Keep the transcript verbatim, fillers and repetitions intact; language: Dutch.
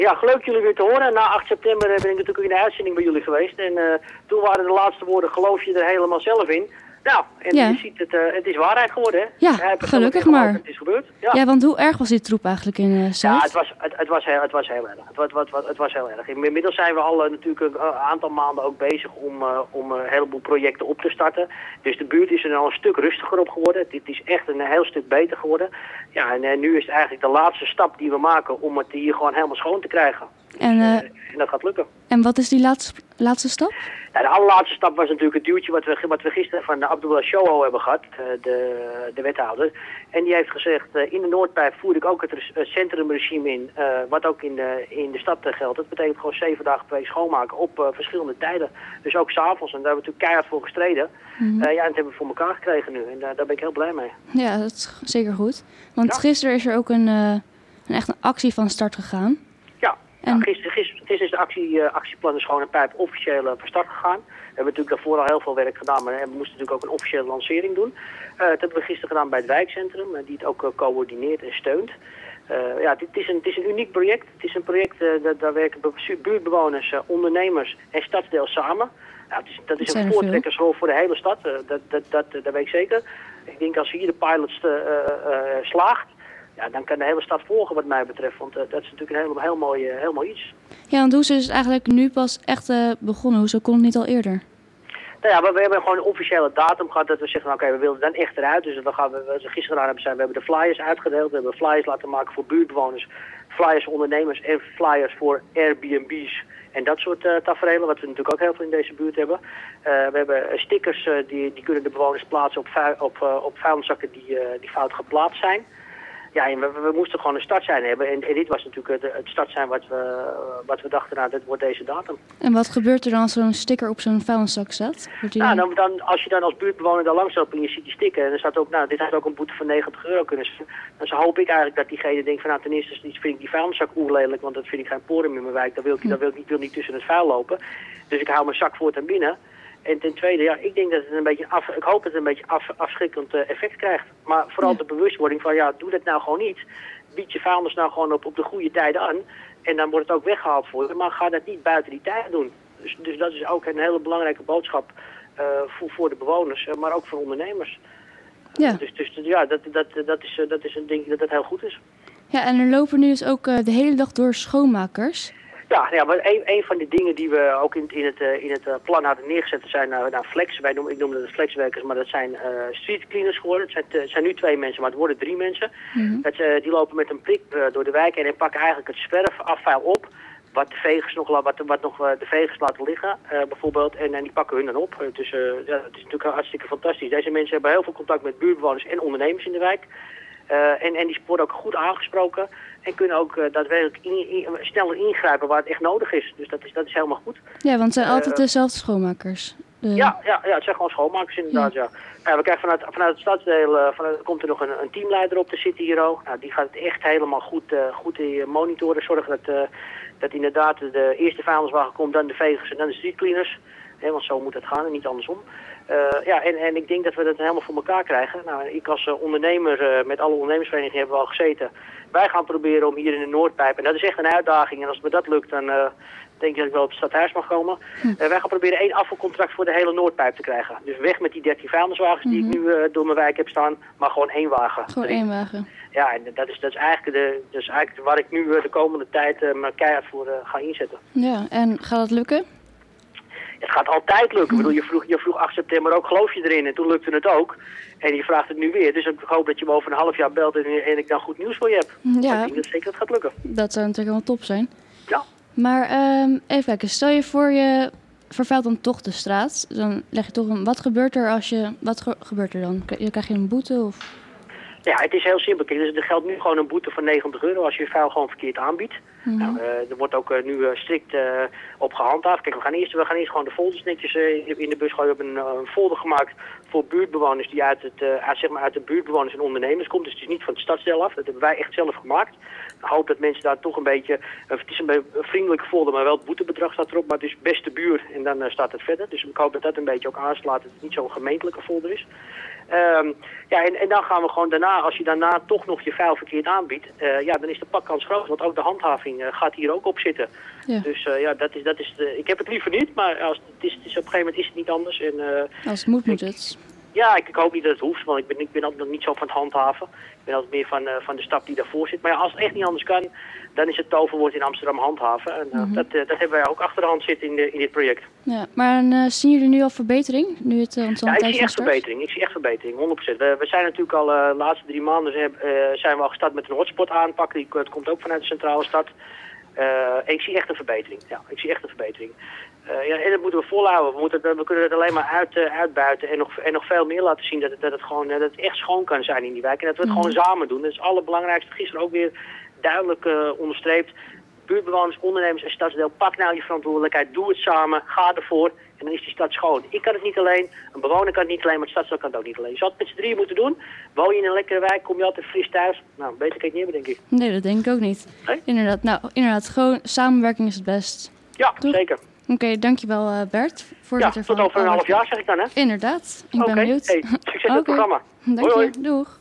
Ja, leuk jullie weer te horen. Na acht september ben ik natuurlijk in de uitzending bij jullie geweest. En uh, toen waren de laatste woorden, geloof je er helemaal zelf in? Nou, en ja. je ziet het, uh, het is waarheid geworden, hè? Ja, gelukkig maar. Het is gebeurd. Ja. ja, want hoe erg was die troep eigenlijk in uh, Zuid? Ja, het was, het, het, was heel, het was heel erg. Het, was, wat, wat, het was heel erg. Inmiddels zijn we al uh, natuurlijk een aantal maanden ook bezig om, uh, om uh, een heleboel projecten op te starten. Dus de buurt is er al een stuk rustiger op geworden. Het is echt een heel stuk beter geworden. Ja, en uh, nu is het eigenlijk de laatste stap die we maken om het hier gewoon helemaal schoon te krijgen. En, uh, en dat gaat lukken. En wat is die laatste, laatste stap? Nou, de allerlaatste stap was natuurlijk het duwtje wat we, wat we gisteren van Abdullah Shoho hebben gehad, de, de wethouder. En die heeft gezegd, uh, in de Noordpijp voer ik ook het uh, centrumregime in, uh, wat ook in de, in de stad uh, geldt. Dat betekent gewoon zeven dagen per week schoonmaken op uh, verschillende tijden. Dus ook s'avonds. En daar hebben we natuurlijk keihard voor gestreden. Mm-hmm. uh, ja, en dat hebben we voor elkaar gekregen nu. En uh, daar ben ik heel blij mee. Ja, dat is zeker goed. Want ja. gisteren is er ook een, uh, een echt een actie van start gegaan. En... Ja, gisteren, gisteren, gisteren is de actie, uh, actieplan de Schone Pijp officieel uh, van start gegaan. We hebben natuurlijk daarvoor al heel veel werk gedaan, maar we moesten natuurlijk ook een officiële lancering doen. Uh, dat hebben we gisteren gedaan bij het wijkcentrum, uh, die het ook uh, coördineert en steunt. Uh, ja, dit is een, het is een uniek project. Het is een project, uh, dat, daar werken buurtbewoners, uh, ondernemers en stadsdeel samen. Nou, het is, dat is een voortrekkersrol voor de hele stad, uh, dat, dat, dat, uh, dat weet ik zeker. Ik denk als hier de pilot uh, uh, slaagt, ja, dan kan de hele stad volgen wat mij betreft, want uh, dat is natuurlijk een heel, heel, mooi, uh, heel mooi iets. Ja, want hoe is het eigenlijk nu pas echt uh, begonnen? Hoezo kon het niet al eerder? Nou ja, we, we hebben gewoon een officiële datum gehad dat we zeggen, oké, okay, we willen dan echt eruit. Dus dan gaan we, wat we gisteren gedaan hebben, zijn, we hebben de flyers uitgedeeld. We hebben flyers laten maken voor buurtbewoners, flyers voor ondernemers en flyers voor Airbnb's. En dat soort uh, tafereelen, wat we natuurlijk ook heel veel in deze buurt hebben. Uh, we hebben uh, stickers, uh, die, die kunnen de bewoners plaatsen op, vu op, uh, op vuilniszakken die, uh, die fout geplaatst zijn. Ja, en we, we moesten gewoon een startsein hebben. En, en dit was natuurlijk het, het startsein wat we, wat we dachten, nou, dit wordt deze datum. En wat gebeurt er dan als zo'n sticker op zo'n vuilniszak staat? Nou, dan, dan, als je dan als buurtbewoner daar langs loopt en je ziet die sticker, en dan staat ook, nou, dit had ook een boete van negentig euro kunnen zijn. Dan hoop ik eigenlijk dat diegene denkt van, nou, ten eerste vind ik die vuilniszak oerlelijk, want dat vind ik geen porum in mijn wijk. Dan wil ik, dan wil ik niet, wil niet tussen het vuil lopen. Dus ik hou mijn zak voortaan binnen. En ten tweede, ja, ik denk dat het een beetje af, ik hoop dat het een beetje af, afschrikkend uh, effect krijgt. Maar vooral ja. de bewustwording van, ja, doe dat nou gewoon niet. Bied je vuilnis nou gewoon op, op de goede tijden aan. En dan wordt het ook weggehaald voor je. Maar ga dat niet buiten die tijden doen. Dus, dus dat is ook een hele belangrijke boodschap uh, voor, voor de bewoners, uh, maar ook voor ondernemers. Ja. Uh, dus, dus ja, dat, dat, dat, is, uh, dat is een ding dat dat heel goed is. Ja, en er lopen nu dus ook uh, de hele dag door schoonmakers. Ja, ja, maar een, een van de dingen die we ook in, in, het, uh, in het uh, plan hadden neergezet zijn uh, nou, flex. Wij noemen, ik noem dat flexwerkers, maar dat zijn uh, street cleaners geworden. Het zijn, het zijn nu twee mensen, maar het worden drie mensen. Mm-hmm. dat, uh, die lopen met een prik uh, door de wijk en, en pakken eigenlijk het zwerfafvuil op. Wat de vegers nog, wat, wat nog uh, de vegers laten liggen, uh, bijvoorbeeld. En, en die pakken hun dan op. Uh, dus uh, ja, het is natuurlijk hartstikke fantastisch. Deze mensen hebben heel veel contact met buurtbewoners en ondernemers in de wijk. Uh, en, en die worden ook goed aangesproken. En kunnen ook uh, daadwerkelijk in, in, sneller ingrijpen waar het echt nodig is. Dus dat is, dat is helemaal goed. Ja, want het zijn uh, altijd dezelfde schoonmakers. De... Ja, ja, ja, het zijn gewoon schoonmakers inderdaad, ja. ja. ja we krijgen vanuit, vanuit het stadsdeel uh, vanuit, komt er nog een, een teamleider op te zitten hier ook. Nou, die gaat het echt helemaal goed, uh, goed in monitoren. Zorgen dat, uh, dat inderdaad de eerste vuilniswagen komt, dan de vegers en dan de streetcleaners. He, want zo moet het gaan en niet andersom. Uh, ja, en, en ik denk dat we dat helemaal voor elkaar krijgen. Nou, ik als uh, ondernemer, uh, met alle ondernemersverenigingen hebben we al gezeten. Wij gaan proberen om hier in de Noordpijp, en dat is echt een uitdaging. En als me dat lukt, dan uh, denk ik dat ik wel op het stadhuis mag komen. Hm. Uh, wij gaan proberen één afvalcontract voor de hele Noordpijp te krijgen. Dus weg met die dertien vuilniswagens mm-hmm. die ik nu uh, door mijn wijk heb staan, maar gewoon één wagen. Gewoon één wagen. Ja, en dat is, dat is, eigenlijk, de, dat is eigenlijk waar ik nu uh, de komende tijd uh, mijn keihard voor uh, ga inzetten. Ja, en gaat dat lukken? Het gaat altijd lukken. Ik bedoel, je vroeg, je vroeg acht september ook, geloof je erin? En toen lukte het ook. En je vraagt het nu weer. Dus ik hoop dat je me over een half jaar belt en, en ik dan goed nieuws voor je heb. Ja. Ik denk dat zeker het gaat lukken. Dat zou natuurlijk wel top zijn. Ja. Maar um, even kijken, stel je voor je vervuilt dan toch de straat. Dan leg je toch een... Wat gebeurt er als je... Wat ge gebeurt er dan? Krijg je een boete of... Ja, het is heel simpel. Kijk, dus er geldt nu gewoon een boete van negentig euro als je je vuil gewoon verkeerd aanbiedt. Mm-hmm. Nou, uh, er wordt ook uh, nu uh, strikt uh, op gehandhaafd. Kijk, we gaan, eerst, we gaan eerst gewoon de folders netjes uh, in de bus gooien. We hebben een, uh, een folder gemaakt voor buurtbewoners die uit, het, uh, uit, zeg maar uit de buurtbewoners en ondernemers komt. Dus het is niet van het stadsdeel af. Dat hebben wij echt zelf gemaakt. Ik hoop dat mensen daar toch een beetje... Uh, het is een, be- een vriendelijke folder, maar wel het boetebedrag staat erop. Maar het is beste buur en dan uh, staat het verder. Dus ik hoop dat dat een beetje ook aanslaat. Dat het niet zo'n gemeentelijke folder is. Um, ja, en, en dan gaan we gewoon daarna, als je daarna toch nog je vuil verkeerd aanbiedt, uh, ja, dan is de pakkans groot. Want ook de handhaving uh, gaat hier ook op zitten. Ja. Dus uh, ja, dat is, dat is de, ik heb het liever niet, maar als, het is, het is, op een gegeven moment is het niet anders. En, uh, als het moet, moet het. Ja, ik, ik hoop niet dat het hoeft, want ik ben, ik ben altijd nog niet zo van het handhaven. Ik ben altijd meer van, uh, van de stap die daarvoor zit. Maar ja, als het echt niet anders kan, dan is het toverwoord in Amsterdam handhaven. En uh, mm-hmm. dat, uh, dat hebben wij ook achter de hand zitten in, de, in dit project. Ja, maar uh, zien jullie nu al verbetering? Nu het, uh, ja, ik zie echt verbetering. Ik zie echt verbetering, honderd procent. We, we zijn natuurlijk al uh, de laatste drie maanden uh, zijn we al gestart met een hotspot aanpak. Die, het komt ook vanuit de centrale stad. Uh, en ik zie echt een verbetering. Ja, ik zie echt een verbetering. Uh, ja, en dat moeten we volhouden. We, moeten, we kunnen het alleen maar uit, uh, uitbuiten en nog, en nog veel meer laten zien dat het, dat, het gewoon, uh, dat het echt schoon kan zijn in die wijk. En dat we het mm. gewoon samen doen. Dat is het allerbelangrijkste. Gisteren ook weer duidelijk uh, onderstreept. Buurtbewoners, ondernemers en stadsdeel, pak nou je verantwoordelijkheid. Doe het samen. Ga ervoor. En dan is die stad schoon. Ik kan het niet alleen. Een bewoner kan het niet alleen. Maar het stadsdeel kan het ook niet alleen. Je zou het met z'n drieën moeten doen. Woon je in een lekkere wijk, kom je altijd fris thuis. Nou, beter kan je het niet hebben, denk ik. Nee, dat denk ik ook niet. Nee? Inderdaad. Nou, inderdaad. Gewoon samenwerking is het best. Ja, toch? Zeker. Oké, okay, dankjewel uh, Bert. Ja, tot over een half jaar zeg ik dan, hè? Inderdaad. Ik okay. ben benieuwd. Hey, succes met okay. het programma. Dank je. Doeg.